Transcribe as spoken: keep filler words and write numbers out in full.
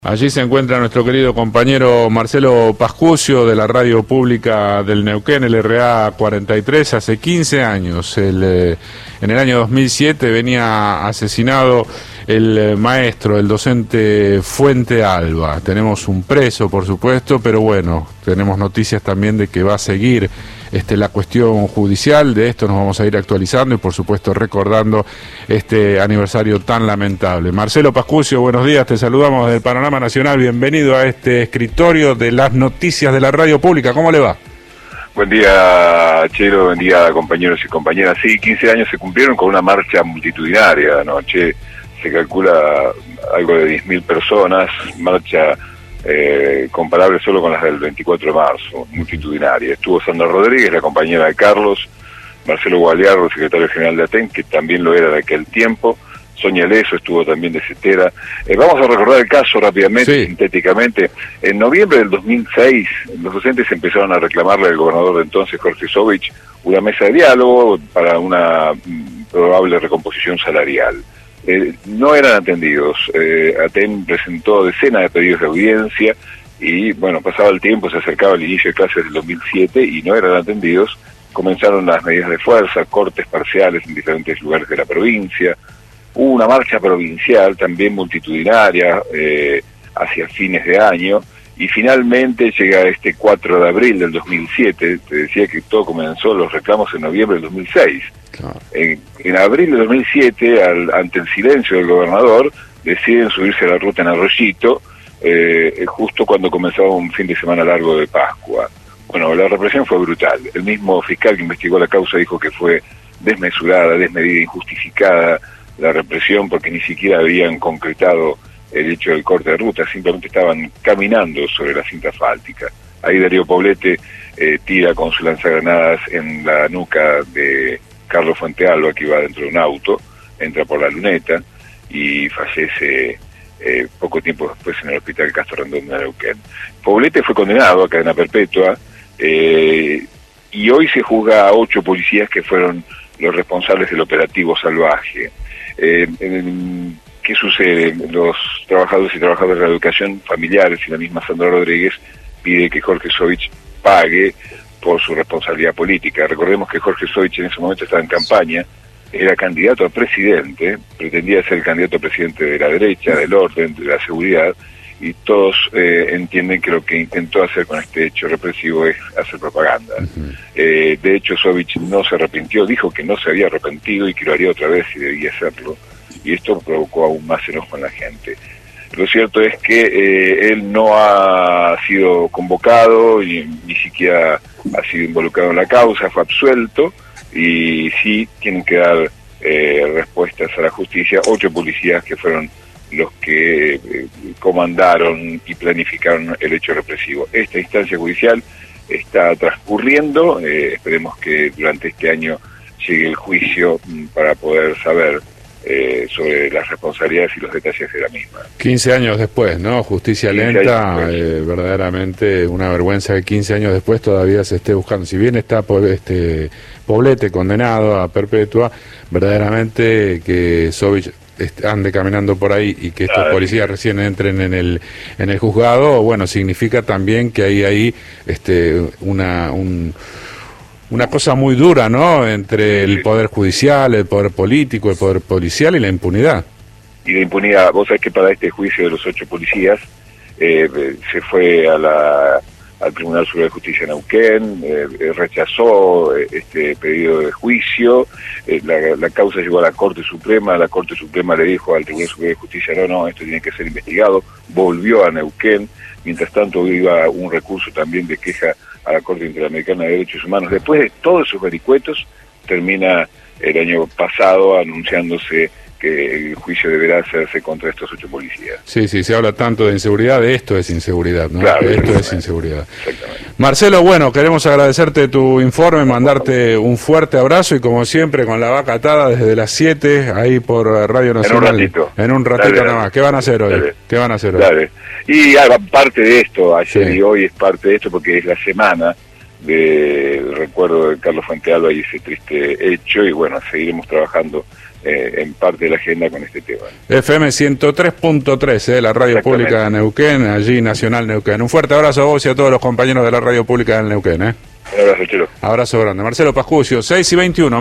Allí se encuentra nuestro querido compañero Marcelo Pascucio de la Radio Pública del Neuquén, el R A cuarenta y tres. Hace quince años, el, eh, en el año dos mil siete, venía asesinado el eh, maestro, el docente Fuente Alba. Tenemos un preso, por supuesto, pero bueno, tenemos noticias también de que va a seguir este, la cuestión judicial. De esto nos vamos a ir actualizando y, por supuesto, recordando este aniversario tan lamentable. Marcelo Pascucio, buenos días, te saludamos desde el Panorama Nacional. Bienvenido a este escritorio de las noticias de la Radio Pública. ¿Cómo le va? Buen día, Chelo, buen día, compañeros y compañeras. Sí, quince años se cumplieron con una marcha multitudinaria anoche. Se calcula algo de diez mil personas, marcha eh, comparable solo con las del veinticuatro de marzo, multitudinaria. Estuvo Sandra Rodríguez, la compañera de Carlos, Marcelo Gualiardo, secretario general de ATEN, que también lo era de aquel tiempo, Sonia Leso estuvo también de Cetera. Eh, vamos a recordar el caso rápidamente, sí. sintéticamente. En noviembre del dos mil seis, los docentes empezaron a reclamarle al gobernador de entonces, Jorge Sovich, una mesa de diálogo para una mm, probable recomposición salarial. Eh, no eran atendidos. Eh, ATEN presentó decenas de pedidos de audiencia y, bueno, pasaba el tiempo, se acercaba el inicio de clases del dos mil siete y no eran atendidos. Comenzaron las medidas de fuerza, cortes parciales en diferentes lugares de la provincia. Hubo una marcha provincial también multitudinaria eh, hacia fines de año y finalmente llega este cuatro de abril del dos mil siete. Te decía que todo comenzó, los reclamos en noviembre del dos mil seis. Claro. En, en abril del dos mil siete, al, ante el silencio del gobernador, deciden subirse a la ruta en Arroyito, eh, justo cuando comenzaba un fin de semana largo de Pascua. Bueno, la represión fue brutal. El mismo fiscal que investigó la causa dijo que fue desmesurada, desmedida, injustificada la represión, porque ni siquiera habían concretado el hecho del corte de ruta, simplemente estaban caminando sobre la cinta asfáltica. Ahí Darío Poblete eh, tira con su lanzagranadas en la nuca de Carlos Fuente Alba, que iba dentro de un auto, entra por la luneta y fallece eh, poco tiempo después en el hospital Castro Rondón de Neuquén. Poblete fue condenado a cadena perpetua eh, y hoy se juzga a ocho policías que fueron los responsables del operativo salvaje. Eh, en, ¿Qué sucede? Los trabajadores y trabajadoras de la educación familiares y la misma Sandra Rodríguez pide que Jorge Sovich pague por su responsabilidad política. Recordemos que Jorge Sovich en ese momento estaba en campaña, era candidato a presidente, pretendía ser el candidato a presidente de la derecha, del orden, de la seguridad, y todos eh, entienden que lo que intentó hacer con este hecho represivo es hacer propaganda. Uh-huh. Eh, de hecho, Sovich no se arrepintió, dijo que no se había arrepentido y que lo haría otra vez si debía hacerlo, y esto provocó aún más enojo en la gente. Lo cierto es que eh, él no ha sido convocado y ni siquiera ha sido involucrado en la causa, fue absuelto y sí tienen que dar eh, respuestas a la justicia ocho policías que fueron los que eh, comandaron y planificaron el hecho represivo. Esta instancia judicial está transcurriendo, eh, esperemos que durante este año llegue el juicio m, para poder saber Eh, sobre las responsabilidades y los detalles de la misma. quince años después, ¿no? Justicia lenta, eh, verdaderamente una vergüenza que quince años después todavía se esté buscando. Si bien está este Poblete condenado a perpetua, verdaderamente que Sovich ande caminando por ahí y que estos claro, policías sí. recién entren en el en el juzgado, bueno, significa también que hay ahí este una un Una cosa muy dura, ¿no?, entre el Poder Judicial, el Poder Político, el Poder Policial y la impunidad. Y la impunidad, vos sabés que para este juicio de los ocho policías eh, se fue a la, al Tribunal Superior de Justicia de Neuquén, eh, rechazó este pedido de juicio, eh, la, la causa llegó a la Corte Suprema, la Corte Suprema le dijo al Tribunal Superior de Justicia, no, no, esto tiene que ser investigado, volvió a Neuquén, mientras tanto iba un recurso también de queja a la Corte Interamericana de Derechos Humanos. Después de todos esos vericuetos, termina el año pasado anunciándose que el juicio deberá hacerse contra estos ocho policías. Sí, sí, se habla tanto de inseguridad, de esto es inseguridad, ¿no? Claro, esto es inseguridad. Marcelo, bueno, queremos agradecerte tu informe, mandarte un fuerte abrazo y como siempre con la vaca atada desde las siete, ahí por Radio Nacional. En un ratito. En un ratito dale, nada más. ¿Qué van a hacer hoy? Dale. ¿Qué van a hacer hoy? Dale. Y ah, parte de esto, ayer sí. y hoy es parte de esto porque es la semana del recuerdo de Carlos Fuentealba y ese triste hecho, y bueno, seguiremos trabajando eh, en parte de la agenda con este tema. F M ciento tres punto tres, eh, la radio pública de Neuquén, allí Nacional Neuquén. Un fuerte abrazo a vos y a todos los compañeros de la radio pública del Neuquén. Eh. Un abrazo, Chelo. Abrazo grande. Marcelo Pascucio, seis y veintiuno.